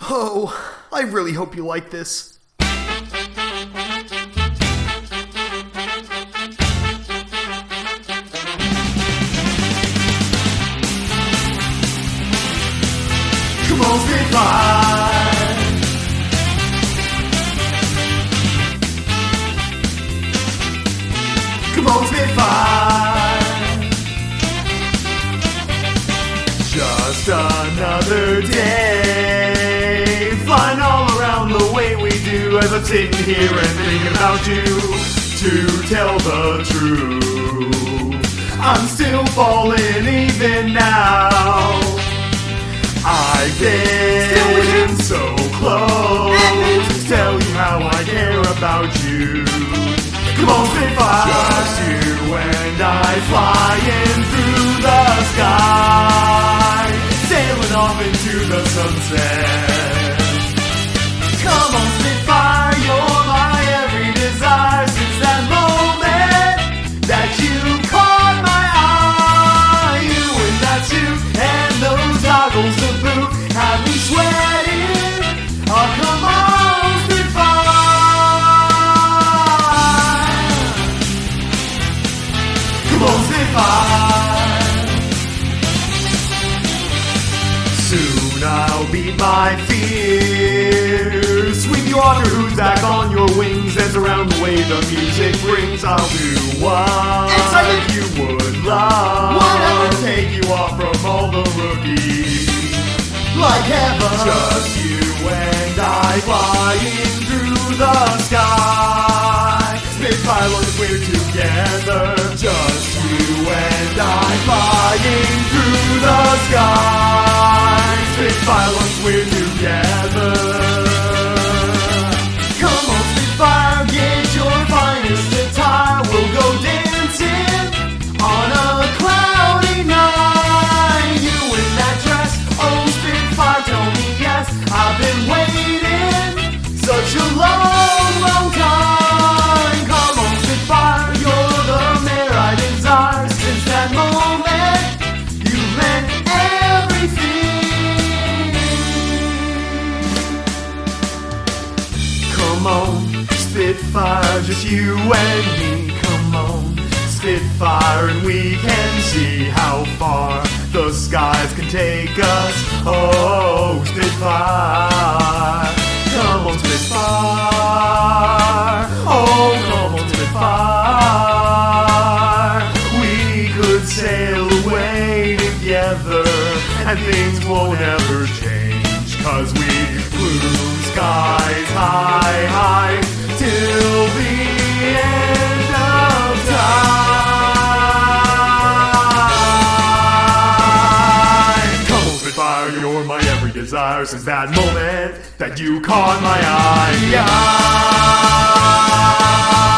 Oh, I really hope you like this. Come on, Spitfire! Come on, Spitfire! Just another day, flying all around the way we do, as I'm sitting here and thinking about you. To tell the truth, I'm still falling even now. I've been so close to tell you how I care about you. Come on, Spitfire! Just you and I flying through the sky, sailing off into the sunset. Come on, Spitfire, you're my every desire since that moment that you caught my eye. You in that suit and those goggles to boot have me sweating. Oh, come on, Spitfire. Come on, Spitfire. Soon I'll beat my fears, swing your otter who's back on your wings, dance around the way the music brings. I'll do what you would love, whatever, take you off from all the rookies, like heaven. Just you and I flying through the sky, Spitfire long as we're together. Just you and I flying through the sky, Spitfire long as we're together. Come on, Spitfire, get your finest attire. We'll go dancing on a cloudy night. You in that dress, oh Spitfire, tell me yes. I've been waiting such a long, long time. Come on, Spitfire, you're the mare I desire. Since that moment, you meant everything. Come on, Spitfire, just you and me. Come on, Spitfire, and we can see how far the skies can take us. Oh, Spitfire, come on, Spitfire. Oh, come on, Spitfire. We could sail away together, and things won't ever change, 'cause we flew skies high, high, till the end of time. Come on, Spitfire, you're my every desire since that moment that you caught my eye.